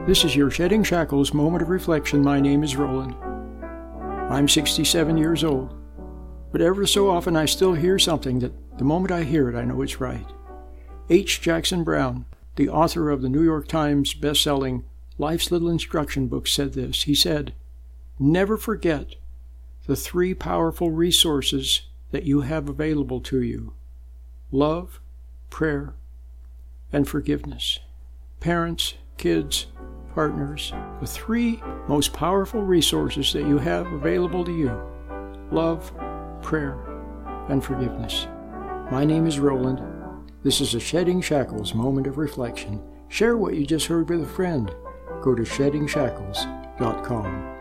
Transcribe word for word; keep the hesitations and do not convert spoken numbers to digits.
This is your Shedding Shackles moment of reflection. My name is Roland. I'm sixty-seven years old, but ever so often I still hear something that the moment I hear it, I know it's right. H. Jackson Brown, the author of the New York Times best-selling Life's Little Instruction book, said this. He said, "Never forget the three powerful resources that you have available to you: love, prayer, and forgiveness." Parents, kids, partners, the three most powerful resources that you have available to you: love, prayer, and forgiveness. My name is Roland. This is a Shedding Shackles moment of reflection. Share what you just heard with a friend. Go to shedding shackles dot com.